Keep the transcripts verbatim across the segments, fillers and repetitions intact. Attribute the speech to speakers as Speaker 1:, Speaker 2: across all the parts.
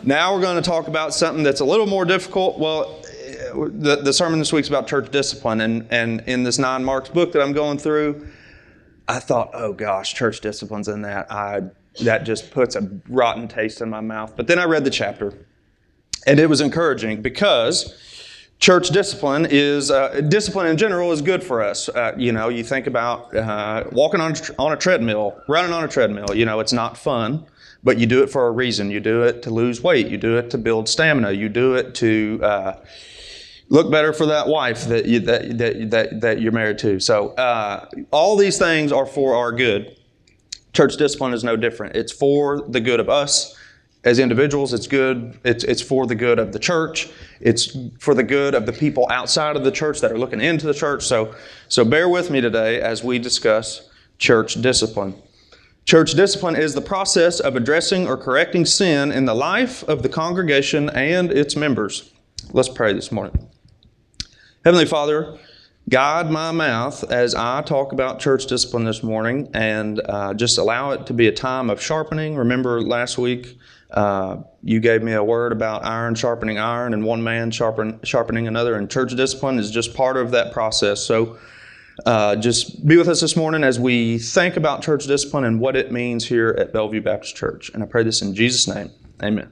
Speaker 1: Now we're going to talk about something that's a little more difficult. Well, the, the sermon this week is about church discipline. And, and in this Nine Marks book that I'm going through, I thought, oh gosh, church discipline's in that. I, that just puts a rotten taste in my mouth. But then I read the chapter, and it was encouraging because church discipline is, uh, discipline in general is good for us. Uh, you know, you think about uh, walking on, on a treadmill, running on a treadmill. You know, it's not fun. But you do it for a reason. You do it to lose weight. You do it to build stamina. You do it to uh, look better for that wife that, you, that, that, that, that you're married to. So uh, all these things are for our good. Church discipline is no different. It's for the good of us as individuals. It's good. It's, it's for the good of the church. It's for the good of the people outside of the church that are looking into the church. So, so bear with me today as we discuss church discipline. Church discipline is the process of addressing or correcting sin in the life of the congregation and its members. Let's pray this morning. Heavenly Father, guide my mouth as I talk about church discipline this morning, and uh, just allow it to be a time of sharpening. Remember last week uh, you gave me a word about iron sharpening iron and one man sharpen, sharpening another, and church discipline is just part of that process. So Uh, just be with us this morning as we think about church discipline and what it means here at Bellevue Baptist Church. And I pray this in Jesus' name. Amen.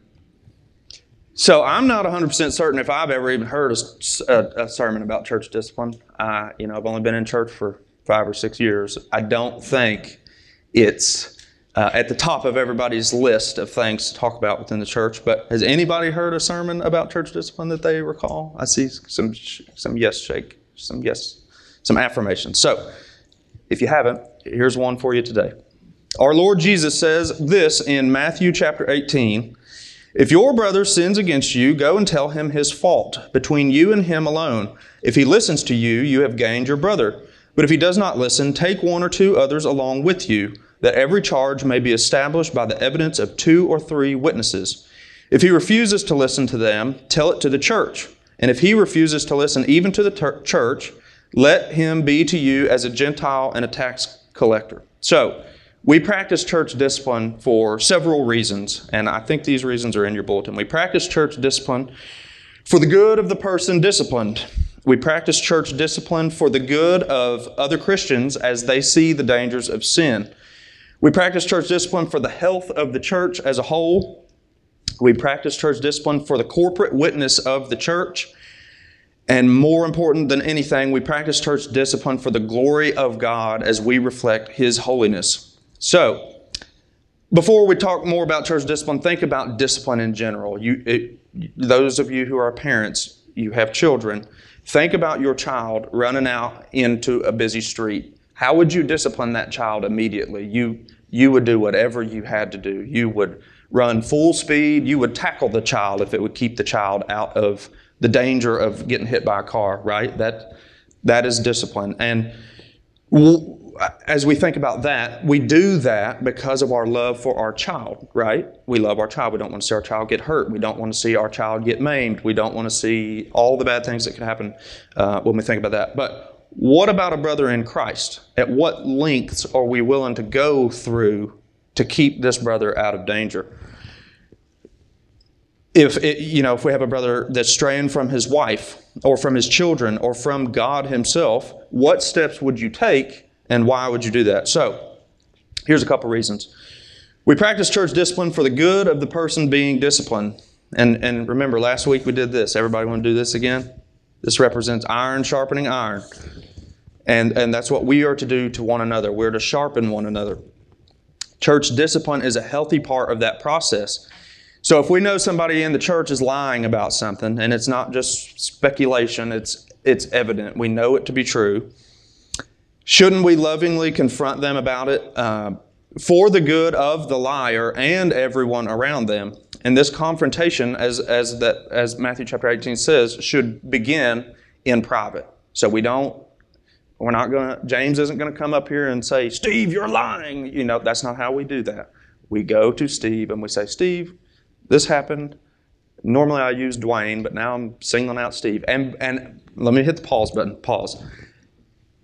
Speaker 1: So I'm not one hundred percent certain if I've ever even heard a, a, a sermon about church discipline. Uh, you know, I've only been in church for five or six years. I don't think it's uh, at the top of everybody's list of things to talk about within the church. But has anybody heard a sermon about church discipline that they recall? I see some some yes shake, some yes. Some affirmations. So, if you haven't, here's one for you today. Our Lord Jesus says this in Matthew chapter eighteen. If your brother sins against you, go and tell him his fault between you and him alone. If he listens to you, you have gained your brother. But if he does not listen, take one or two others along with you, that every charge may be established by the evidence of two or three witnesses. If he refuses to listen to them, tell it to the church. And if he refuses to listen even to the ter- church, let him be to you as a Gentile and a tax collector. So, we practice church discipline for several reasons, and I think these reasons are in your bulletin. We practice church discipline for the good of the person disciplined. We practice church discipline for the good of other Christians as they see the dangers of sin. We practice church discipline for the health of the church as a whole. We practice church discipline for the corporate witness of the church. And more important than anything, we practice church discipline for the glory of God as we reflect His holiness. So, before we talk more about church discipline, think about discipline in general. You, it, those of you who are parents, you have children, think about your child running out into a busy street. How would you discipline that child immediately? You, you would do whatever you had to do. You would run full speed. You would tackle the child if it would keep the child out of the danger of getting hit by a car, right? That, that is discipline. And w- as we think about that, we do that because of our love for our child, right? We love our child. We don't want to see our child get hurt. We don't want to see our child get maimed. We don't want to see all the bad things that could happen uh, when we think about that. But what about a brother in Christ? At what lengths are we willing to go through to keep this brother out of danger? If it, you know, if we have a brother that's straying from his wife or from his children or from God Himself, what steps would you take and why would you do that? So, here's a couple reasons. We practice church discipline for the good of the person being disciplined. And, and remember, last week we did this. Everybody want to do this again? This represents iron sharpening iron. And, and that's what we are to do to one another. We're to sharpen one another. Church discipline is a healthy part of that process. So if we know somebody in the church is lying about something, and it's not just speculation, it's it's evident, we know it to be true, shouldn't we lovingly confront them about it uh, for the good of the liar and everyone around them? And this confrontation, as as that as Matthew chapter eighteen says, should begin in private. So we don't, we're not going to, James isn't going to come up here and say, Steve, you're lying. You know, that's not how we do that. We go to Steve and we say, Steve, this happened. Normally I use Dwayne, but now I'm singling out Steve. And and let me hit the pause button. Pause.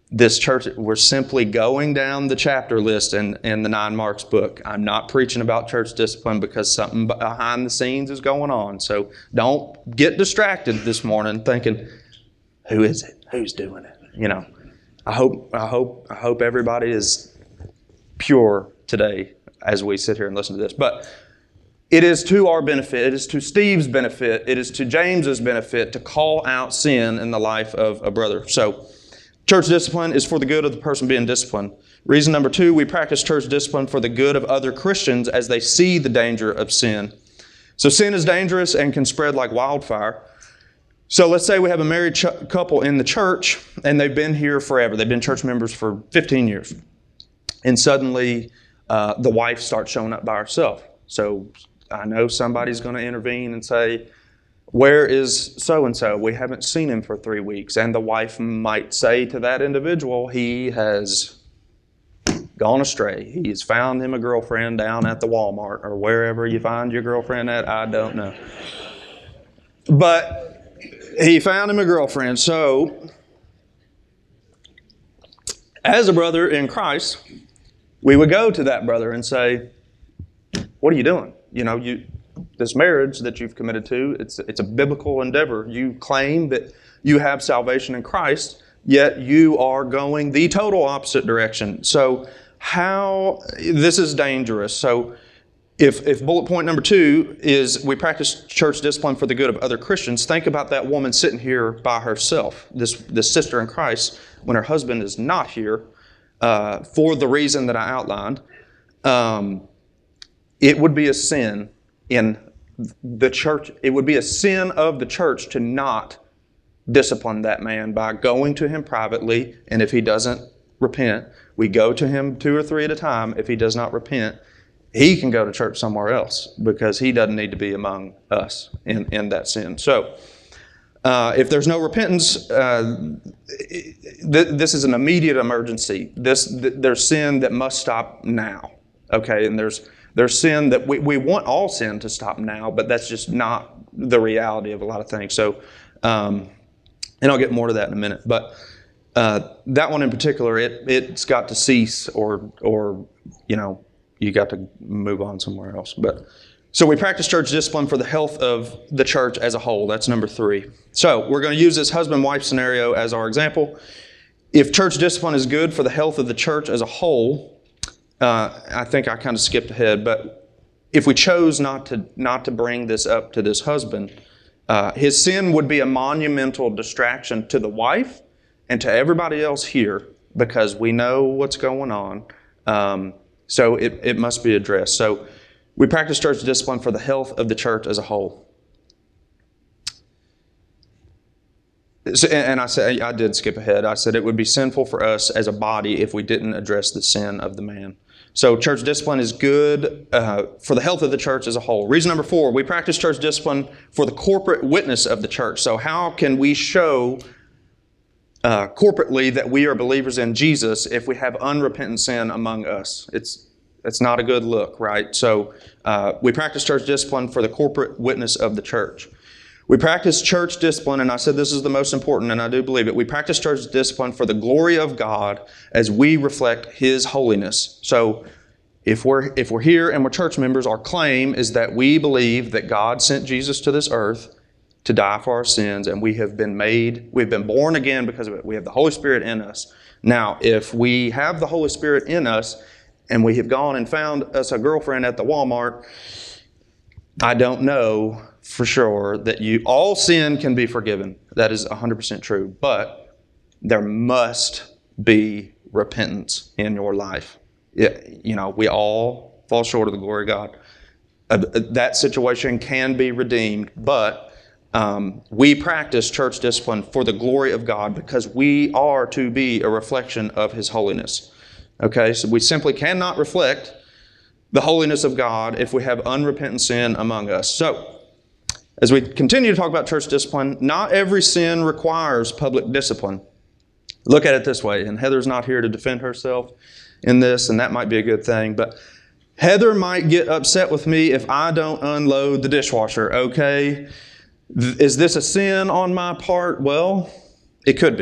Speaker 1: this church, we're simply going down the chapter list in, in the Nine Marks book. I'm not preaching about church discipline because something behind the scenes is going on. So don't get distracted this morning thinking, who is it? Who's doing it? You know, I hope, I hope, I hope everybody is pure today as we sit here and listen to this. But it is to our benefit, it is to Steve's benefit, it is to James's benefit to call out sin in the life of a brother. So, church discipline is for the good of the person being disciplined. Reason number two, we practice church discipline for the good of other Christians as they see the danger of sin. So sin is dangerous and can spread like wildfire. So let's say we have a married ch- couple in the church and they've been here forever. They've been church members for fifteen years. And suddenly uh, the wife starts showing up by herself. So I know somebody's going to intervene and say, where is so-and-so? We haven't seen him for three weeks. And the wife might say to that individual, he has gone astray. He's found him a girlfriend down at the Walmart or wherever you find your girlfriend at, I don't know. But he found him a girlfriend. So, as a brother in Christ, we would go to that brother and say, what are you doing? You know, you... This marriage that you've committed to, it's it's a biblical endeavor. You claim that you have salvation in Christ, yet you are going the total opposite direction. So how, this is dangerous. So if, if bullet point number two is we practice church discipline for the good of other Christians, think about that woman sitting here by herself, this, this sister in Christ, when her husband is not here uh, for the reason that I outlined. Um, it would be a sin in the church, it would be a sin of the church to not discipline that man by going to him privately, and if he doesn't repent, we go to him two or three at a time. If he does not repent, he can go to church somewhere else because he doesn't need to be among us in, in that sin. So, uh, if there's no repentance, uh, th- this is an immediate emergency. This th- there's sin that must stop now. Okay, and there's There's sin that we, we want all sin to stop now, but that's just not the reality of a lot of things. So, um, and I'll get more to that in a minute. But uh, that one in particular, it it's got to cease, or or you know, you got to move on somewhere else. But so we practice church discipline for the health of the church as a whole. That's number three. So we're going to use this husband-wife scenario as our example. If church discipline is good for the health of the church as a whole, Uh, I think I kind of skipped ahead, but if we chose not to not to bring this up to this husband, uh, his sin would be a monumental distraction to the wife and to everybody else here because we know what's going on. Um, so it, it must be addressed. So we practice church discipline for the health of the church as a whole. So, and I said I did skip ahead. I said it would be sinful for us as a body if we didn't address the sin of the man. So church discipline is good uh, for the health of the church as a whole. Reason number four, we practice church discipline for the corporate witness of the church. So how can we show uh, corporately that we are believers in Jesus if we have unrepentant sin among us? It's it's not a good look, right? So uh, we practice church discipline for the corporate witness of the church. We practice church discipline, and I said this is the most important, and I do believe it. We practice church discipline for the glory of God as we reflect His holiness. So if we're if we're here and we're church members, our claim is that we believe that God sent Jesus to this earth to die for our sins, and we have been made, we've been born again because of it. We have the Holy Spirit in us. Now, if we have the Holy Spirit in us, and we have gone and found us a girlfriend at the Walmart, I don't know for sure that you all sin can be forgiven. That is one hundred percent true. But there must be repentance in your life. It, you know, we all fall short of the glory of God. Uh, that situation can be redeemed, but um, we practice church discipline for the glory of God because we are to be a reflection of His holiness. Okay, so we simply cannot reflect the holiness of God if we have unrepentant sin among us. So, as we continue to talk about church discipline, not every sin requires public discipline. Look at it this way, and Heather's not here to defend herself in this, and that might be a good thing, but Heather might get upset with me if I don't unload the dishwasher, okay? Is this a sin on my part? Well, it could be.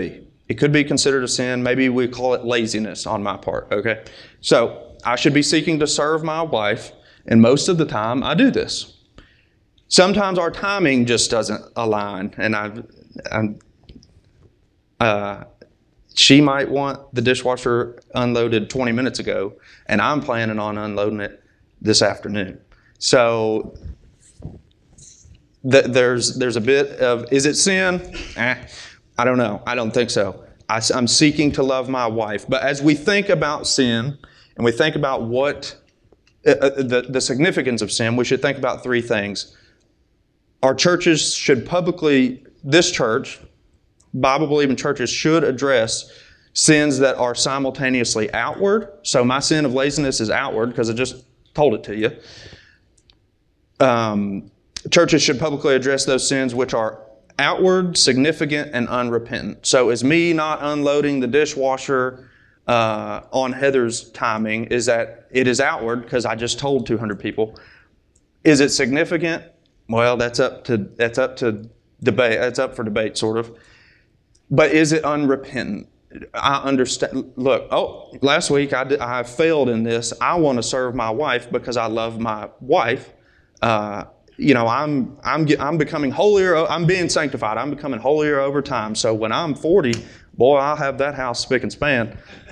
Speaker 1: It could be considered a sin. Maybe we call it laziness on my part, okay? So I should be seeking to serve my wife, and most of the time I do this. Sometimes our timing just doesn't align, and I've, I'm, uh, she might want the dishwasher unloaded twenty minutes ago, and I'm planning on unloading it this afternoon. So th- there's there's a bit of, is it sin? Eh, I don't know. I don't think so. I, I'm seeking to love my wife. But as we think about sin, and we think about what uh, the, the significance of sin, we should think about three things. Our churches should publicly, this church, Bible-believing churches should address sins that are simultaneously outward. So my sin of laziness is outward because I just told it to you. Um, churches should publicly address those sins which are outward, significant, and unrepentant. So is me not unloading the dishwasher uh, on Heather's timing, is that it is outward because I just told two hundred people. Is it significant? Well, that's up to that's up to debate. That's up for debate, sort of. But is it unrepentant? I understand. Look, oh, last week I, did, I failed in this. I want to serve my wife because I love my wife. Uh, you know, I'm I'm I'm becoming holier. I'm being sanctified. I'm becoming holier over time. So when I'm forty, boy, I'll have that house spick and span.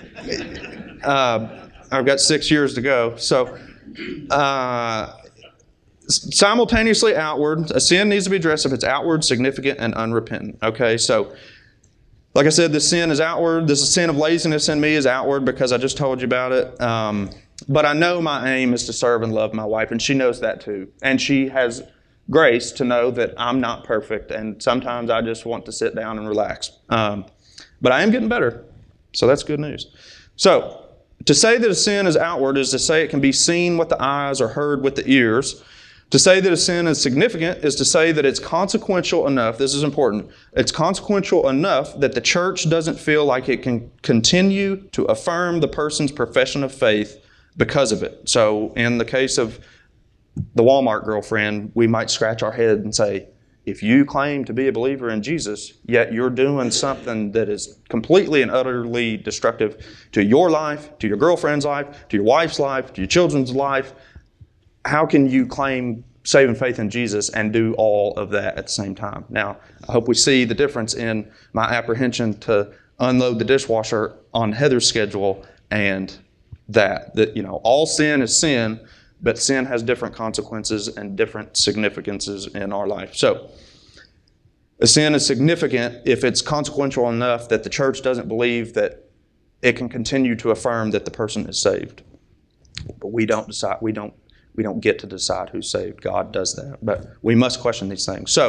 Speaker 1: Uh, I've got six years to go. So uh, simultaneously outward, a sin needs to be addressed if it's outward, significant, and unrepentant. Okay, so. Like I said, this sin is outward. This sin of laziness in me is outward because I just told you about it. Um, but I know my aim is to serve and love my wife, and she knows that too. And she has grace to know that I'm not perfect, and sometimes I just want to sit down and relax. Um, but I am getting better, so that's good news. So to say that a sin is outward is to say it can be seen with the eyes or heard with the ears. To say that a sin is significant is to say that it's consequential enough, this is important, it's consequential enough that the church doesn't feel like it can continue to affirm the person's profession of faith because of it. So in the case of the Walmart girlfriend, we might scratch our head and say, if you claim to be a believer in Jesus, yet you're doing something that is completely and utterly destructive to your life, to your girlfriend's life, to your wife's life, to your children's life, how can you claim saving faith in Jesus and do all of that at the same time? Now, I hope we see the difference in my apprehension to unload the dishwasher on Heather's schedule and that. That, you know, all sin is sin, but sin has different consequences and different significances in our life. So, a sin is significant if it's consequential enough that the church doesn't believe that it can continue to affirm that the person is saved. But we don't decide, we don't We don't get to decide who's saved. God does that. But we must question these things. So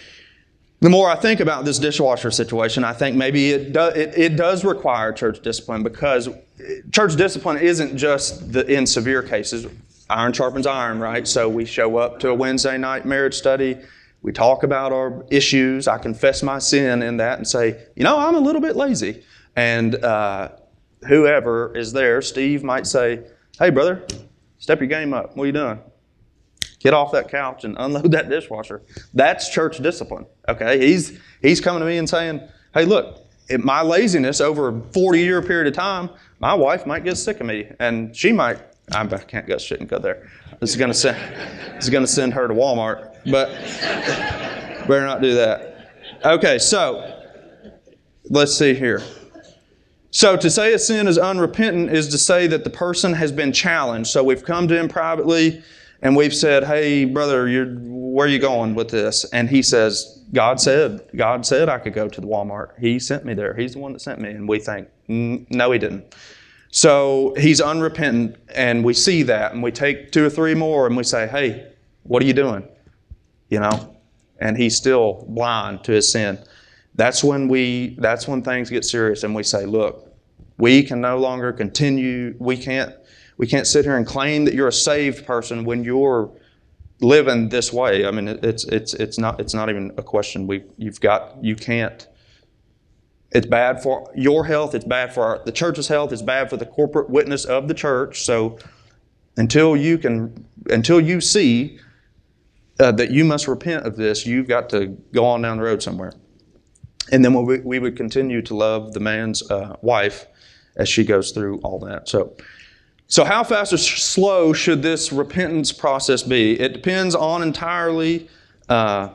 Speaker 1: the more I think about this dishwasher situation, I think maybe it, do, it, it does require church discipline, because church discipline isn't just the, in severe cases. Iron sharpens iron, right? So we show up to a Wednesday night marriage study. We talk about our issues. I confess my sin in that and say, you know, I'm a little bit lazy. And uh, whoever is there, Steve might say, hey, brother, step your game up. What are you doing? Get off that couch and unload that dishwasher. That's church discipline. Okay, he's he's coming to me and saying, hey, look, in my laziness over a forty-year period of time, my wife might get sick of me, and she might. I can't go shit and go there. This is gonna send. This is gonna send her to Walmart, but better not do that. Okay, so let's see here. So to say a sin is unrepentant is to say that the person has been challenged. So we've come to him privately and we've said, hey, brother, you're, where are you going with this? And he says, God said, God said I could go to the Walmart. He sent me there. He's the one that sent me. And we think, no, he didn't. So he's unrepentant, and we see that, and we take two or three more and we say, hey, what are you doing? You know, and he's still blind to his sin. That's when we, that's when things get serious, and we say, look, we can no longer continue. We can't, we can't sit here and claim that you're a saved person when you're living this way. I mean, it's, it's, it's not, it's not even a question. We, you've got, you can't, it's bad for your health. It's bad for our, the church's health. It's bad for the corporate witness of the church. So until you can, until you see uh, that you must repent of this, you've got to go on down the road somewhere. And then we, we would continue to love the man's uh, wife as she goes through all that. So, so how fast or slow should this repentance process be? It depends on entirely. Uh,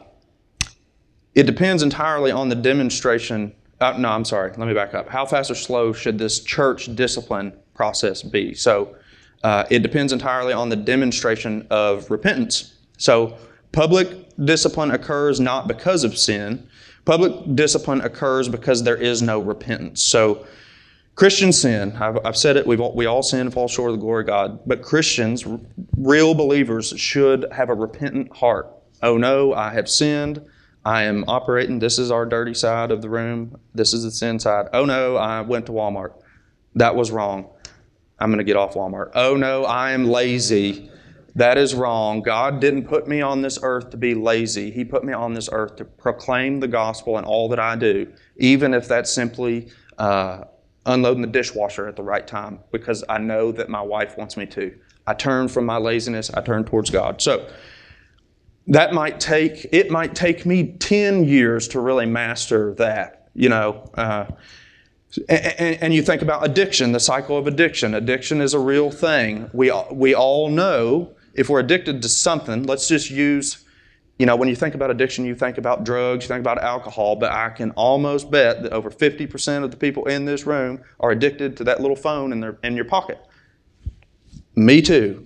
Speaker 1: it depends entirely on the demonstration. Uh, no, I'm sorry. Let me back up. How fast or slow should this church discipline process be? So, uh, it depends entirely on the demonstration of repentance. So, public discipline occurs not because of sin. Public discipline occurs because there is no repentance. So, Christian sin, I've, I've said it, we've all, we all sin and fall short of the glory of God, but Christians, real believers, should have a repentant heart. Oh no, I have sinned. I am operating. This is our dirty side of the room. This is the sin side. Oh no, I went to Walmart. That was wrong. I'm going to get off Walmart. Oh no, I am lazy. That is wrong. God didn't put me on this earth to be lazy. He put me on this earth to proclaim the gospel in all that I do, even if that's simply uh, unloading the dishwasher at the right time, because I know that my wife wants me to. I turn from my laziness. I turn towards God. So that might take, it might take me ten years to really master that, you know. Uh, and, and you think about addiction, the cycle of addiction. Addiction is a real thing. We, we all know if we're addicted to something, let's just use, you know, when you think about addiction, you think about drugs, you think about alcohol, but I can almost bet that over fifty percent of the people in this room are addicted to that little phone in their in your pocket. Me too.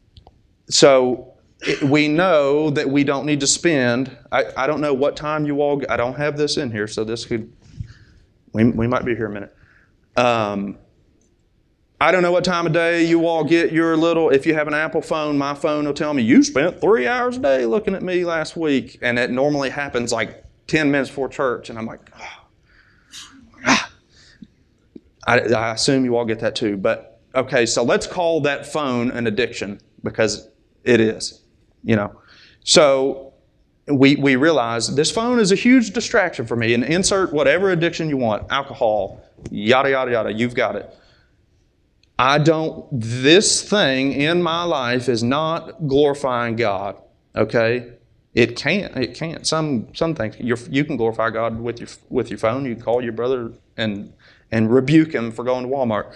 Speaker 1: So it, we know that we don't need to spend, I, I don't know what time you all, I don't have this in here, so this could, we, we might be here a minute. Um, I don't know what time of day you all get your little, if you have an Apple phone, my phone will tell me, you spent three hours a day looking at me last week. And it normally happens like ten minutes before church. And I'm like, oh. ah. I, I assume you all get that too. But okay, so let's call that phone an addiction, because it is, you know. So we, we realize this phone is a huge distraction for me, and insert whatever addiction you want, alcohol, yada, yada, yada, you've got it. I don't, this thing in my life is not glorifying God, okay? It can't, it can't. Some some things, you're, you can glorify God with your with your phone. You can call your brother and and rebuke him for going to Walmart.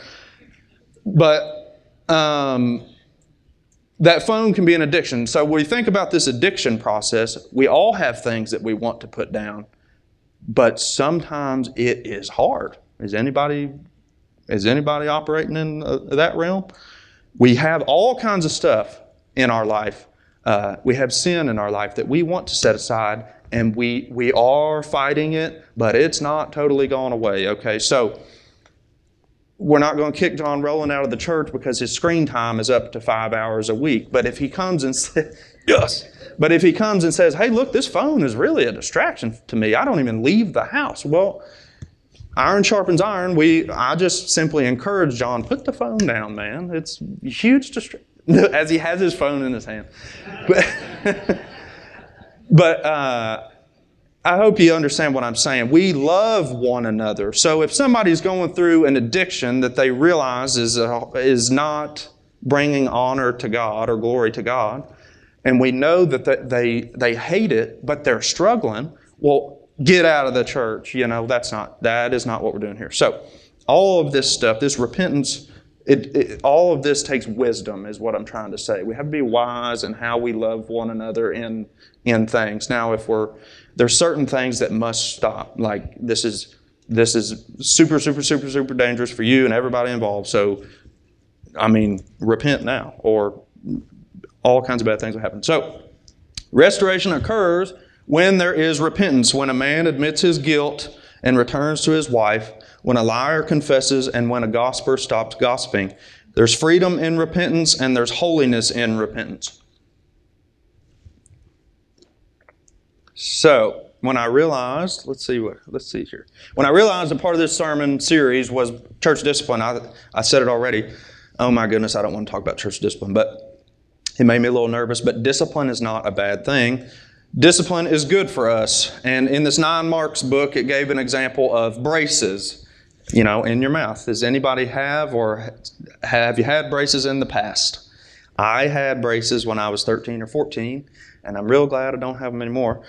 Speaker 1: But um, that phone can be an addiction. So when we think about this addiction process, we all have things that we want to put down, but sometimes it is hard. Is anybody... Is anybody operating in uh, that realm? We have all kinds of stuff in our life. Uh, we have sin in our life that we want to set aside, and we we are fighting it, but it's not totally gone away, okay? So we're not going to kick John Rowland out of the church because his screen time is up to five hours a week. But if he comes and says, yes, but if he comes and says, hey, look, this phone is really a distraction to me. I don't even leave the house. Well, iron sharpens iron. We, I just simply encourage John, put the phone down, man. It's a huge distraction. As he has his phone in his hand. But, but uh, I hope you understand what I'm saying. We love one another. So if somebody's going through an addiction that they realize is, uh, is not bringing honor to God or glory to God, and we know that they, they hate it, but they're struggling, well, get out of the church. You know, that's not, that is not what we're doing here. So all of this stuff, this repentance, it, it, all of this takes wisdom is what I'm trying to say. We have to be wise in how we love one another in, in things. Now, if we're, there's certain things that must stop. Like this is, this is super, super, super, super dangerous for you and everybody involved. So, I mean, repent now, or all kinds of bad things will happen. So restoration occurs when there is repentance, when a man admits his guilt and returns to his wife, when a liar confesses, and when a gossiper stops gossiping. There's freedom in repentance, and there's holiness in repentance. So, when I realized, let's see what, let's see here. When I realized that part of this sermon series was church discipline, I, I said it already. Oh my goodness, I don't want to talk about church discipline, but it made me a little nervous. But discipline is not a bad thing. Discipline is good for us. And in this Nine Marks book, it gave an example of braces. You know, in your mouth. Does anybody have, or have you had braces in the past? I had braces when I was thirteen or fourteen, and I'm real glad I don't have them anymore.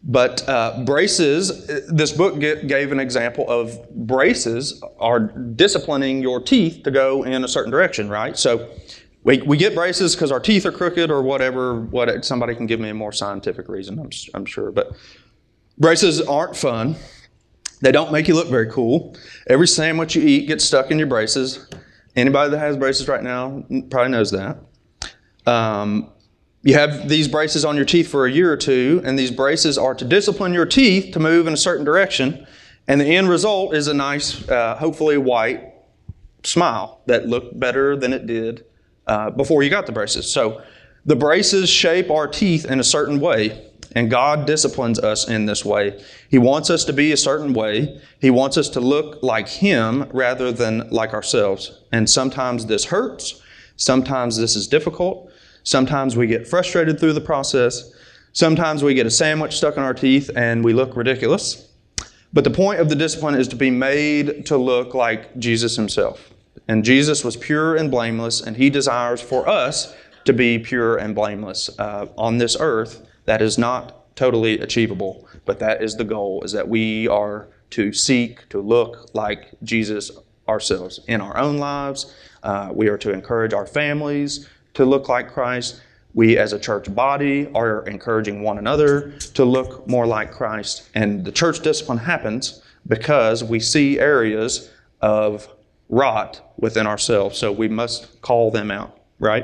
Speaker 1: But uh, braces, this book g- gave an example of braces are disciplining your teeth to go in a certain direction, right? So we, we get braces because our teeth are crooked or whatever. What somebody can give me a more scientific reason, I'm, I'm sure. But braces aren't fun. They don't make you look very cool. Every sandwich you eat gets stuck in your braces. Anybody that has braces right now probably knows that. Um, You have these braces on your teeth for a year or two, and these braces are to discipline your teeth to move in a certain direction, and the end result is a nice, uh, hopefully white smile that looked better than it did uh, before you got the braces. So the braces shape our teeth in a certain way, and God disciplines us in this way. He wants us to be a certain way. He wants us to look like Him rather than like ourselves. And sometimes this hurts. Sometimes this is difficult. Sometimes we get frustrated through the process. Sometimes we get a sandwich stuck in our teeth and we look ridiculous. But the point of the discipline is to be made to look like Jesus Himself. And Jesus was pure and blameless, and He desires for us to be pure and blameless uh, on this earth. That is not totally achievable, but that is the goal, is that we are to seek to look like Jesus ourselves in our own lives. Uh, we are to encourage our families to look like Christ. We as a church body are encouraging one another to look more like Christ. And the church discipline happens because we see areas of rot within ourselves. So we must call them out, right?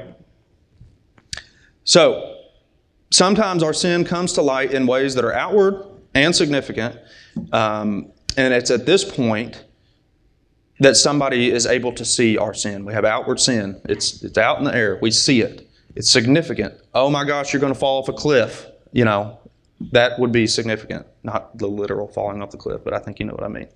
Speaker 1: So sometimes our sin comes to light in ways that are outward and significant. Um, and it's at this point that somebody is able to see our sin. We have outward sin. It's it's out in the air. We see it. It's significant. Oh my gosh, you're going to fall off a cliff. You know, that would be significant. Not the literal falling off the cliff, but I think you know what I mean.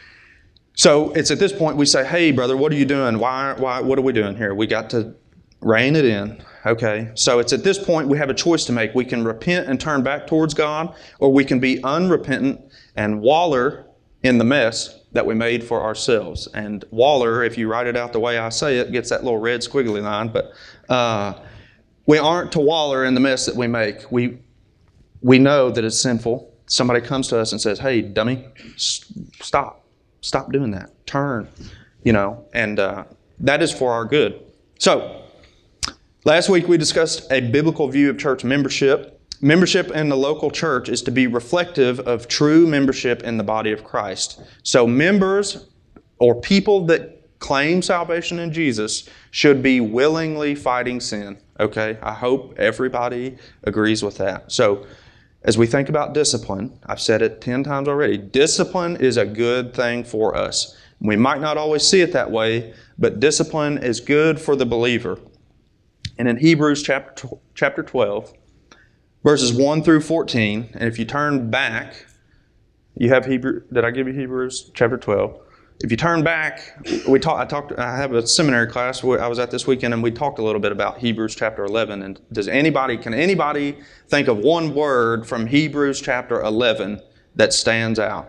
Speaker 1: So it's at this point we say, hey, brother, what are you doing? Why, why, what are we doing here? We got to rein it in. Okay, so it's at this point we have a choice to make. We can repent and turn back towards God, or we can be unrepentant and waller in the mess that we made for ourselves. And waller, if you write it out the way I say it, gets that little red squiggly line. But uh, we aren't to waller in the mess that we make. We we know that it's sinful. Somebody comes to us and says, hey, dummy, stop. Stop doing that. Turn, you know, and uh, that is for our good. So, last week we discussed a biblical view of church membership. Membership in the local church is to be reflective of true membership in the body of Christ. So members or people that claim salvation in Jesus should be willingly fighting sin. Okay? I hope everybody agrees with that. So as we think about discipline, I've said it ten times already, discipline is a good thing for us. We might not always see it that way, but discipline is good for the believer. And in Hebrews chapter chapter twelve, verses one through fourteen, and if you turn back, you have Hebrew. Did I give you Hebrews chapter twelve? If you turn back, we talk, I talked. I have a seminary class where I was at this weekend, and we talked a little bit about Hebrews chapter eleven. And does anybody, can anybody think of one word from Hebrews chapter eleven that stands out?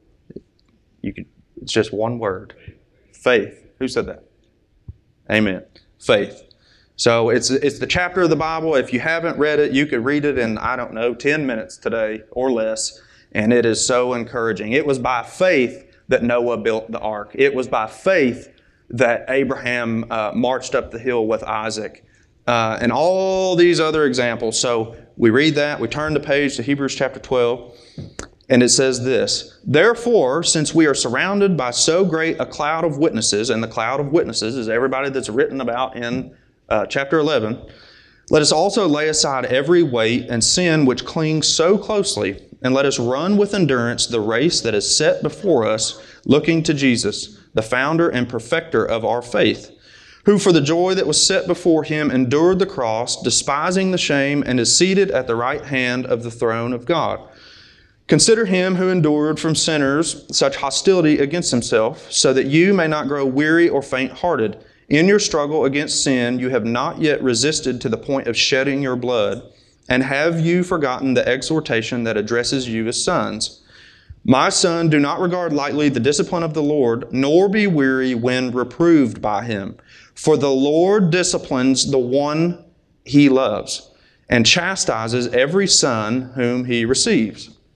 Speaker 1: You could. It's just one word. Faith. Who said that? Amen. Faith. So it's it's the chapter of the Bible. If you haven't read it, you could read it in, I don't know, ten minutes today or less. And it is so encouraging. It was by faith that Noah built the ark. It was by faith that Abraham uh, marched up the hill with Isaac. Uh, and all these other examples. So we read that. We turn the page to Hebrews chapter twelve. And it says this, therefore, since we are surrounded by so great a cloud of witnesses, and the cloud of witnesses is everybody that's written about in Uh, chapter eleven, let us also lay aside every weight and sin which clings so closely, and let us run with endurance the race that is set before us, looking to Jesus, the founder and perfecter of our faith, who for the joy that was set before Him endured the cross, despising the shame, and is seated at the right hand of the throne of God. Consider Him who endured from sinners such hostility against Himself, so that you may not grow weary or faint-hearted. In your struggle against sin, you have not yet resisted to the point of shedding your blood. And have you forgotten the exhortation that addresses you as sons? My son, do not regard lightly the discipline of the Lord, nor be weary when reproved by Him. For the Lord disciplines the one He loves, and chastises every son whom He receives.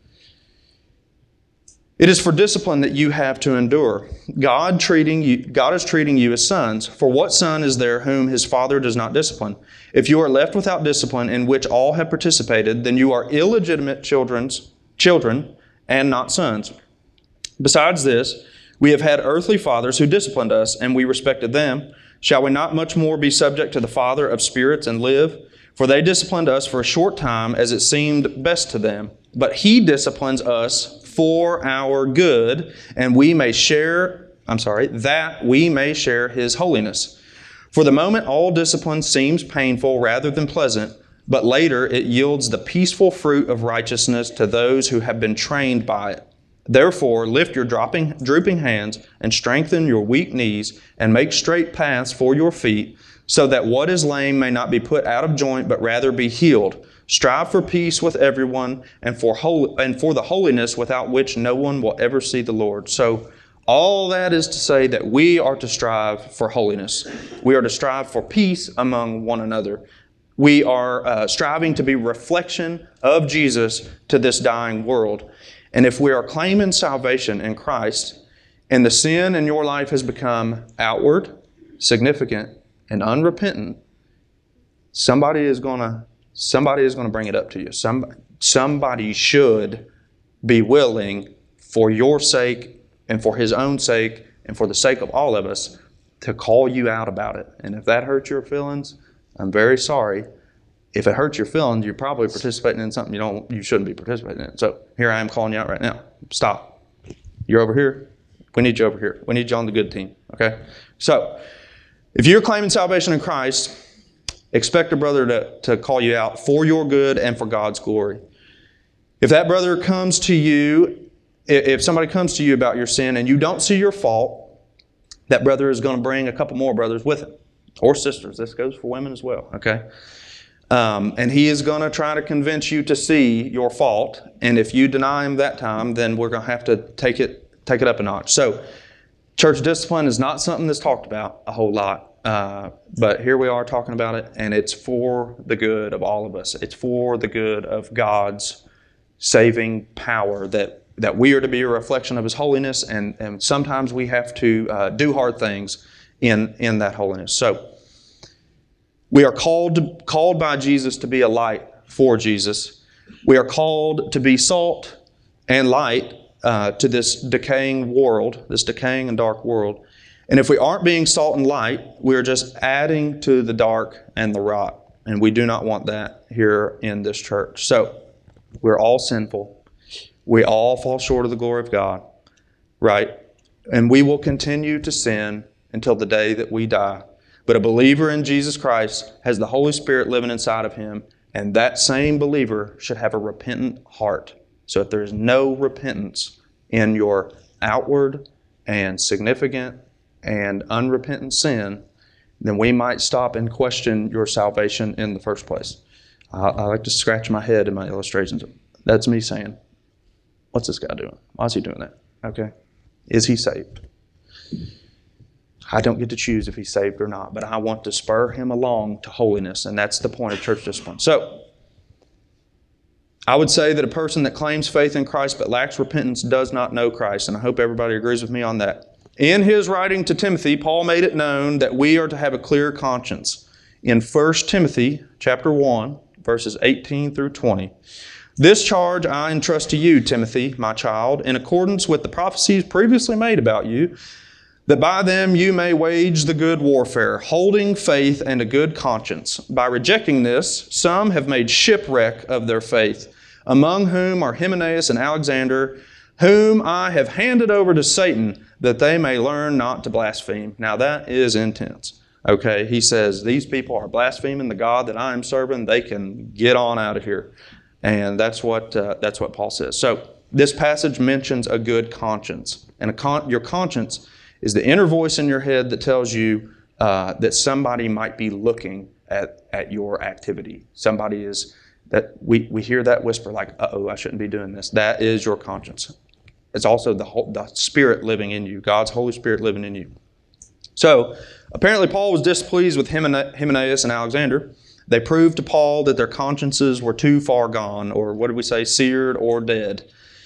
Speaker 1: It is for discipline that you have to endure. God treating you, God is treating you as sons. For what son is there whom his father does not discipline? If you are left without discipline in which all have participated, then you are illegitimate children's children and not sons. Besides this, we have had earthly fathers who disciplined us, and we respected them. Shall we not much more be subject to the Father of spirits and live? For they disciplined us for a short time as it seemed best to them. But he disciplines us for our good, and we may share, I'm sorry, that we may share his holiness. For the moment, all discipline seems painful rather than pleasant, but later it yields the peaceful fruit of righteousness to those who have been trained by it. Therefore, lift your dropping, drooping hands and strengthen your weak knees and make straight paths for your feet, so that what is lame may not be put out of joint, but rather be healed. Strive for peace with everyone and for hol- and for the holiness without which no one will ever see the Lord. So all that is to say that we are to strive for holiness. We are to strive for peace among one another. We are uh, striving to be reflection of Jesus to this dying world. And if we are claiming salvation in Christ, and the sin in your life has become outward, significant, and unrepentant, somebody is going to somebody is going to bring it up to you. Some, somebody should be willing, for your sake and for his own sake and for the sake of all of us, to call you out about it. And if that hurts your feelings, I'm very sorry. If it hurts your feelings, you're probably participating in something you don't, you shouldn't be participating in. So here I am calling you out right now. Stop. You're over here. We need you over here. We need you on the good team. Okay? So, if you're claiming salvation in Christ, expect a brother to, to call you out for your good and for God's glory. If that brother comes to you, if somebody comes to you about your sin and you don't see your fault, that brother is going to bring a couple more brothers with him. Or sisters. This goes for women as well. Okay? Um, and he is going to try to convince you to see your fault. And if you deny him that time, then we're going to have to take it take it up a notch. So, church discipline is not something that's talked about a whole lot. Uh, but here we are talking about it, and it's for the good of all of us. It's for the good of God's saving power, that, that we are to be a reflection of his holiness, and, and sometimes we have to uh, do hard things in, in that holiness. So, we are called to, called by Jesus to be a light for Jesus. We are called to be salt and light uh, to this decaying world, this decaying and dark world. And if we aren't being salt and light, we're just adding to the dark and the rot. And we do not want that here in this church. So, we're all sinful. We all fall short of the glory of God, right? And we will continue to sin until the day that we die. But a believer in Jesus Christ has the Holy Spirit living inside of him, and that same believer should have a repentant heart. So if there's no repentance in your outward and significant and unrepentant sin, then we might stop and question your salvation in the first place. I, I like to scratch my head in my illustrations. That's me saying, what's this guy doing? Why is he doing that? Okay. Is he saved? I don't get to choose if he's saved or not, but I want to spur him along to holiness, and that's the point of church discipline. So, I would say that a person that claims faith in Christ but lacks repentance does not know Christ, and I hope everybody agrees with me on that. In his writing to Timothy, Paul made it known that we are to have a clear conscience. In First Timothy chapter one, verses eighteen through twenty, "This charge I entrust to you, Timothy, my child, in accordance with the prophecies previously made about you, that by them you may wage the good warfare, holding faith and a good conscience. By rejecting this, some have made shipwreck of their faith, among whom are Hymenaeus and Alexander, whom I have handed over to Satan, that they may learn not to blaspheme." Now that is intense. Okay, he says, these people are blaspheming the God that I am serving. They can get on out of here. And that's what uh, that's what Paul says. So this passage mentions a good conscience. And a con- your conscience is the inner voice in your head that tells you uh, that somebody might be looking at, at your activity. Somebody is, that we, we hear that whisper like, uh-oh, I shouldn't be doing this. That is your conscience. It's also the whole, the Spirit living in you, God's Holy Spirit living in you. So, apparently Paul was displeased with Hymenaeus and Alexander. They proved to Paul that their consciences were too far gone, or what did we say, seared or dead.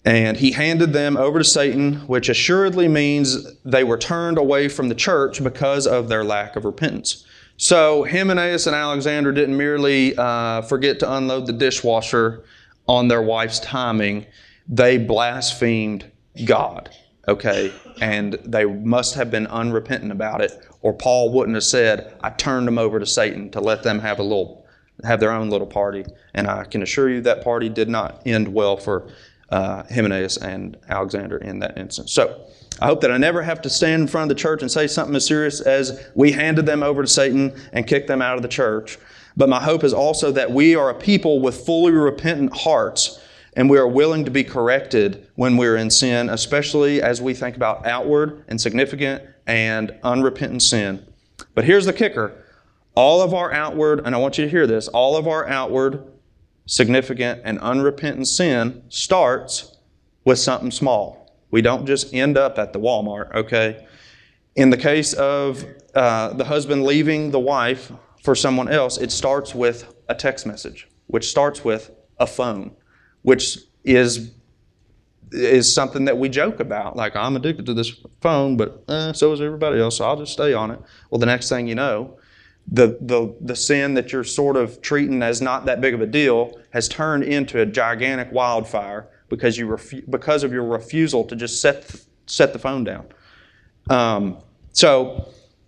Speaker 1: And he handed them over to Satan, which assuredly means they were turned away from the church because of their lack of repentance. So Hymenaeus and Alexander didn't merely uh, forget to unload the dishwasher on their wife's timing. They blasphemed God, okay? And they must have been unrepentant about it, or Paul wouldn't have said, I turned them over to Satan to let them have a little, have their own little party. And I can assure you that party did not end well for Uh, Hymenaeus and Alexander in that instance. So I hope that I never have to stand in front of the church and say something as serious as we handed them over to Satan and kicked them out of the church. But my hope is also that we are a people with fully repentant hearts, and we are willing to be corrected when we're in sin, especially as we think about outward and significant and unrepentant sin. But here's the kicker. All of our outward, and I want you to hear this, all of our outward, significant, and unrepentant sin starts with something small. We don't just end up at the Walmart, okay? In the case of uh, the husband leaving the wife for someone else, it starts with a text message, which starts with a phone, which is is something that we joke about. Like, I'm addicted to this phone, but eh, so is everybody else, so I'll just stay on it. Well, the next thing you know, The, the the sin that you're sort of treating as not that big of a deal has turned into a gigantic wildfire because you refu- because of your refusal to just set set the phone down. Um, so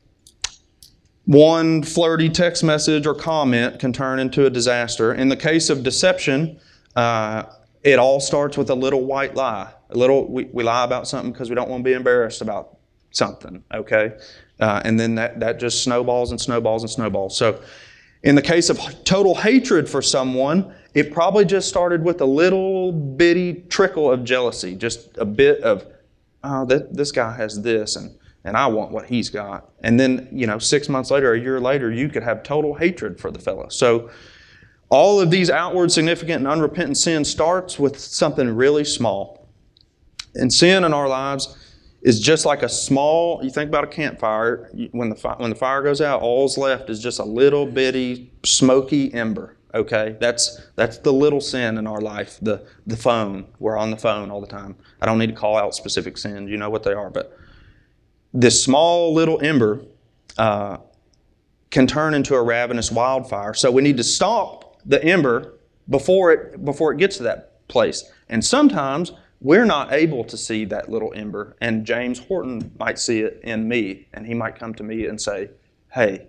Speaker 1: one flirty text message or comment can turn into a disaster. In the case of deception, uh, it all starts with a little white lie. A little we, we lie about something because we don't want to be embarrassed about something. Okay. Uh, and then that, that just snowballs and snowballs and snowballs. So in the case of total hatred for someone, it probably just started with a little bitty trickle of jealousy, just a bit of, oh, that, this guy has this, and, and I want what he's got. And then, you know, six months later, a year later, you could have total hatred for the fellow. So all of these outward, significant, and unrepentant sin starts with something really small. And sin in our lives is just like a small, you think about a campfire, when the, fi- when the fire goes out, all's left is just a little bitty smoky ember, okay? That's that's the little sin in our life, the, the phone. We're on the phone all the time. I don't need to call out specific sins, you know what they are, but this small little ember uh, can turn into a ravenous wildfire. So we need to stop the ember before it before it gets to that place. And sometimes we're not able to see that little ember, and James Horton might see it in me, and he might come to me and say, hey,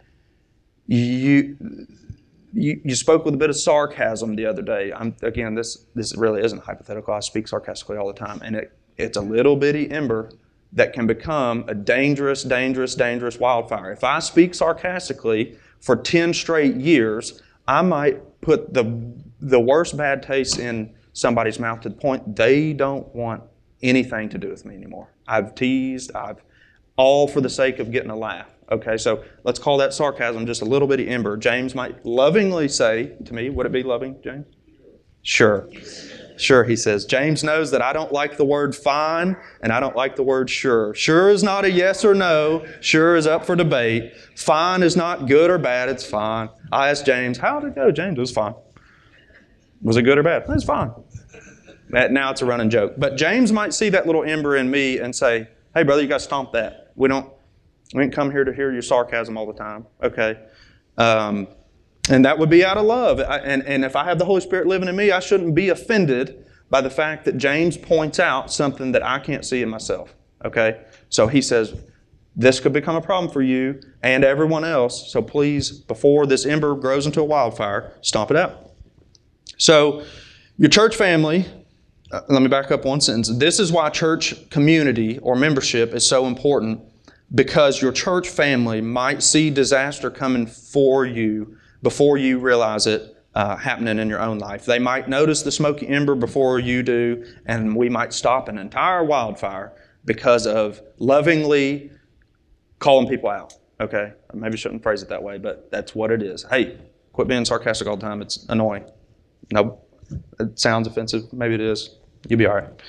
Speaker 1: you you, you spoke with a bit of sarcasm the other day. I'm, again, this, this really isn't hypothetical. I speak sarcastically all the time, and it, it's a little bitty ember that can become a dangerous, dangerous, dangerous wildfire. If I speak sarcastically for ten straight years, I might put the the worst bad taste in somebody's mouth to the point they don't want anything to do with me anymore. I've teased, I've all for the sake of getting a laugh. Okay, so let's call that sarcasm just a little bitty ember. James might lovingly say to me, would it be loving, James? Sure. Sure, he says. James knows that I don't like the word fine and I don't like the word sure. Sure is not a yes or no. Sure is up for debate. Fine is not good or bad, it's fine. I asked James, how did it go? James, it was fine. Was it good or bad? It was fine. Now it's a running joke. But James might see that little ember in me and say, hey, brother, you got to stomp that. We don't, we didn't come here to hear your sarcasm all the time. Okay. Um, and that would be out of love. I, and, and if I have the Holy Spirit living in me, I shouldn't be offended by the fact that James points out something that I can't see in myself. Okay. So he says, this could become a problem for you and everyone else. So please, before this ember grows into a wildfire, stomp it out. So your church family, uh, let me back up one sentence. This is why church community or membership is so important, because your church family might see disaster coming for you before you realize it uh, happening in your own life. They might notice the smoky ember before you do, and we might stop an entire wildfire because of lovingly calling people out. Okay, I maybe shouldn't phrase it that way, but that's what it is. Hey, quit being sarcastic all the time. It's annoying. No, it sounds offensive. Maybe it is. You'll be all right.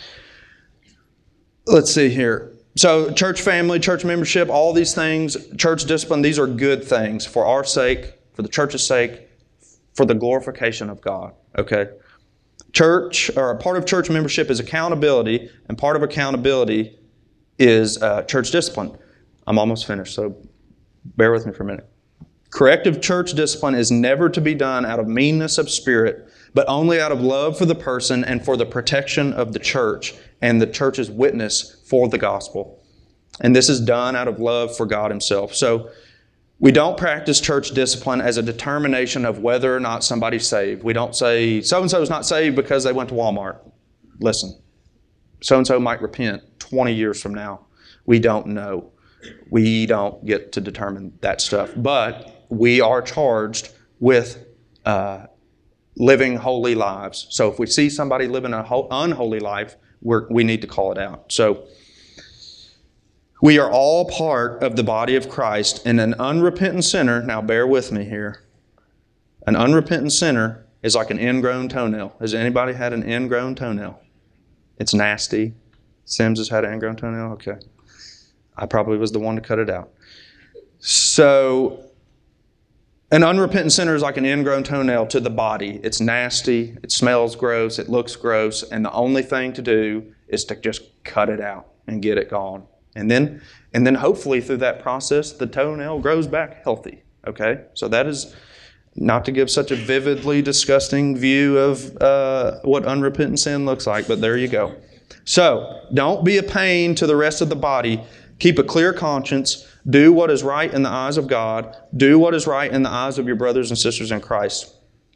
Speaker 1: Let's see here. So church family, church membership, all these things, church discipline, these are good things for our sake, for the church's sake, for the glorification of God. Okay? Church, or a part of church membership is accountability, and part of accountability is uh, church discipline. I'm almost finished, so bear with me for a minute. Corrective church discipline is never to be done out of meanness of spirit, but only out of love for the person and for the protection of the church and the church's witness for the gospel. And this is done out of love for God Himself. So we don't practice church discipline as a determination of whether or not somebody's saved. We don't say, so-and-so is not saved because they went to Walmart. Listen, so-and-so might repent twenty years from now. We don't know. We don't get to determine that stuff. But we are charged with uh, living holy lives. So if we see somebody living an unholy life, we're, we need to call it out. So we are all part of the body of Christ, and an unrepentant sinner, now bear with me here, an unrepentant sinner is like an ingrown toenail. Has anybody had an ingrown toenail? It's nasty. Sims has had an ingrown toenail? Okay. I probably was the one to cut it out. So, an unrepentant sinner is like an ingrown toenail to the body. It's nasty, it smells gross, it looks gross, and the only thing to do is to just cut it out and get it gone. And then, and then hopefully through that process, the toenail grows back healthy. Okay? So that is not to give such a vividly disgusting view of uh, what unrepentant sin looks like, but there you go. So, don't be a pain to the rest of the body. Keep a clear conscience. Do what is right in the eyes of God. Do what is right in the eyes of your brothers and sisters in Christ.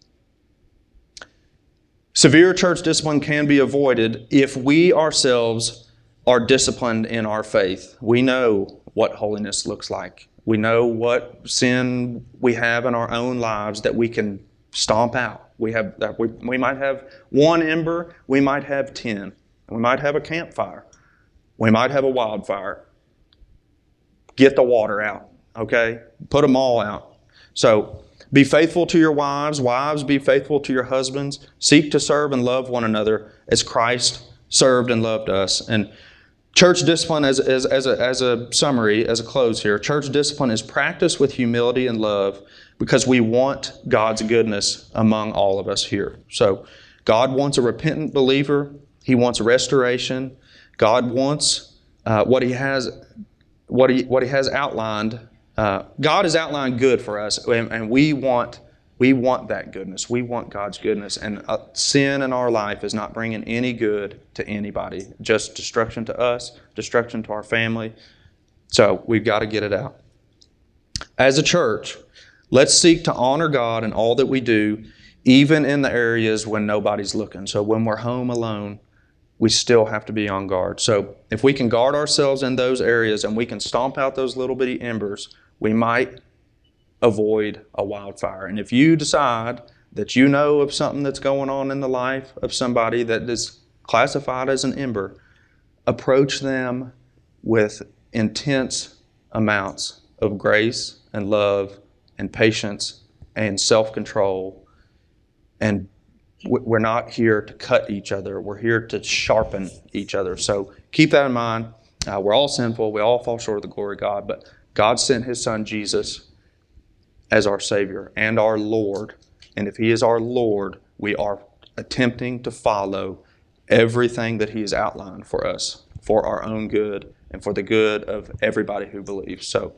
Speaker 1: Severe church discipline can be avoided if we ourselves are disciplined in our faith. We know what holiness looks like. We know what sin we have in our own lives that we can stomp out. We have we, we might have one ember, we might have ten. We might have a campfire. We might have a wildfire. Get the water out, okay? Put them all out. So, be faithful to your wives. Wives, be faithful to your husbands. Seek to serve and love one another as Christ served and loved us. And church discipline, as, as, as, a, as a summary, as a close here, church discipline is practiced with humility and love because we want God's goodness among all of us here. So, God wants a repentant believer. He wants restoration. God wants uh, what He has What he, what he has outlined. Uh, God has outlined good for us, and, and we want we want that goodness. We want God's goodness, and uh, sin in our life is not bringing any good to anybody. Just destruction to us, destruction to our family. So we've got to get it out. As a church, let's seek to honor God in all that we do, even in the areas when nobody's looking. So when we're home alone, we still have to be on guard. So if we can guard ourselves in those areas and we can stomp out those little bitty embers, we might avoid a wildfire. And if you decide that you know of something that's going on in the life of somebody that is classified as an ember, approach them with intense amounts of grace and love and patience and self-control. And we're not here to cut each other. We're here to sharpen each other. So keep that in mind. Uh, we're all sinful. We all fall short of the glory of God. But God sent His Son Jesus as our Savior and our Lord. And if He is our Lord, we are attempting to follow everything that He has outlined for us, for our own good and for the good of everybody who believes. So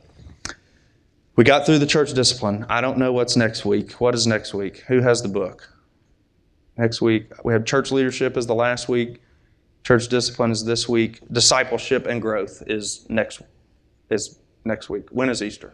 Speaker 1: we got through the church discipline. I don't know what's next week. What is next week? Who has the book? Next week, we have church leadership is the last week. Church discipline is this week. Discipleship and growth is next is next week. When is Easter?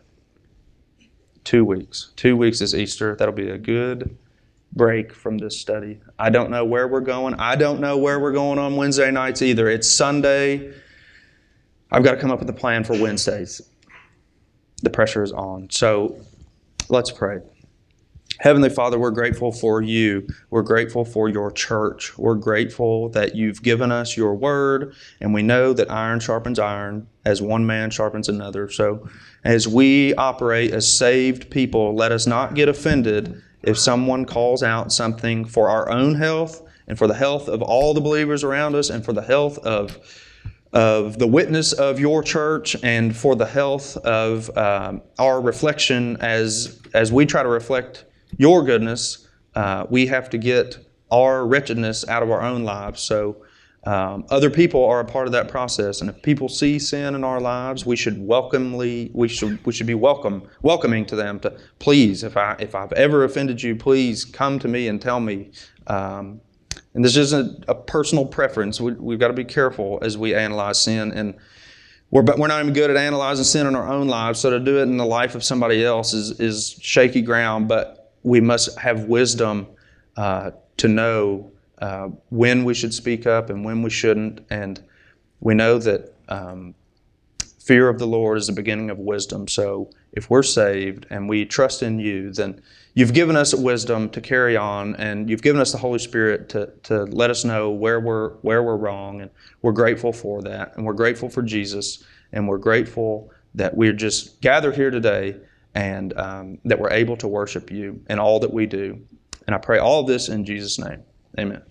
Speaker 1: Two weeks. Two weeks is Easter. That'll be a good break from this study. I don't know where we're going. I don't know where we're going on Wednesday nights either. It's Sunday. I've got to come up with a plan for Wednesdays. The pressure is on. So let's pray. Heavenly Father, we're grateful for You. We're grateful for Your church. We're grateful that You've given us Your word, and we know that iron sharpens iron as one man sharpens another. So as we operate as saved people, let us not get offended if someone calls out something for our own health and for the health of all the believers around us and for the health of of the witness of Your church and for the health of um, our reflection as as we try to reflect Your goodness. Uh, we have to get our wretchedness out of our own lives. So um, other people are a part of that process, and if people see sin in our lives, we should welcomely we should we should be welcome welcoming to them to please, if I if I've ever offended you, please come to me and tell me. Um, and this isn't a personal preference. We, we've got to be careful as we analyze sin, and we're but we're not even good at analyzing sin in our own lives. So to do it in the life of somebody else is is shaky ground. But we must have wisdom uh, to know uh, when we should speak up and when we shouldn't. And we know that um, fear of the Lord is the beginning of wisdom. So if we're saved and we trust in you, then you've given us wisdom to carry on, and you've given us the Holy Spirit to to let us know where we're where we're wrong, and we're grateful for that, and we're grateful for Jesus, and we're grateful that we're just gathered here today, and um, that we're able to worship you in all that we do. And I pray all of this in Jesus' name. Amen.